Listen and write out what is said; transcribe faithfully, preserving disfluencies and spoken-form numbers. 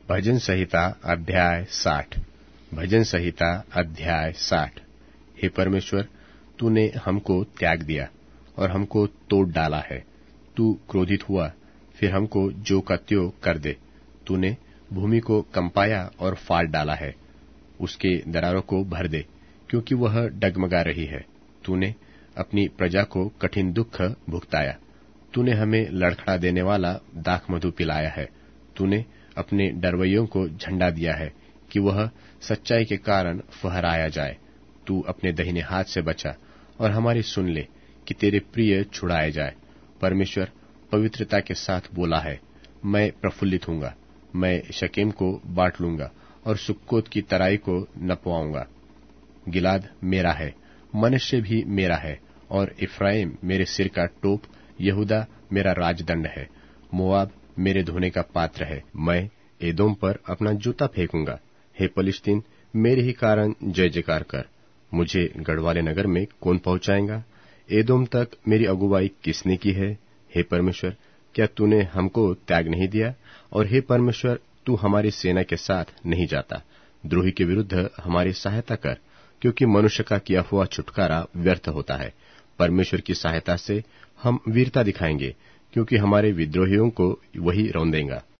भजन संहिता अध्याय साठ। भजन संहिता अध्याय साठ। हे परमेश्वर, तूने हमको त्याग दिया और हमको तोड़ डाला है। तू क्रोधित हुआ, फिर हमको जो का त्यों कर दे। तूने भूमि को कंपाया और फाड़ डाला है। उसके दरारों को भर दे, क्योंकि वह डगमगा रही है। तूने अपनी प्रजा को कठिन दुख भुगताया। तूने हमें लड़खड़ा देने वाला दाख मधु पिलाया है। तूने अपने डरवैयों को झंडा दिया है कि वह सच्चाई के कारण फहराया जाए। तू अपने दाहिने हाथ से बचा और हमारी सुन ले कि तेरे प्रिय छुड़ाए जाए। परमेश्वर पवित्रता के साथ बोला है, मैं प्रफुल्लित हूंगा। मैं शकेम को बांट लूंगा और सुक्कोत की तराई को नपवाऊंगा। गिलाद मेरा है, मनश्शे भी मेरा है, और इफ्राइम मेरे सिर का टोप, यहूदा मेरा राजदंड है। मोआब मेरे धोने का पात्र है। मैं एदोम पर अपना जूता फेंकूंगा। हे पलिश्तीन, मेरे ही कारण जय जयकार कर। मुझे गढ़वाले नगर में कौन पहुंचाएगा? एदोम तक मेरी अगुवाई किसने की है? हे परमेश्वर, क्या तूने हमको त्याग नहीं दिया? और हे परमेश्वर, तू हमारी सेना के साथ नहीं जाता। द्रोही के विरुद्ध हमारी सहायता कर, क्योंकि मनुष्य का किया हुआ छुटकारा व्यर्थ होता है। परमेश्वर की सहायता से हम वीरता दिखाएंगे, क्योंकि हमारे विद्रोहियों को वही रौंदेगा।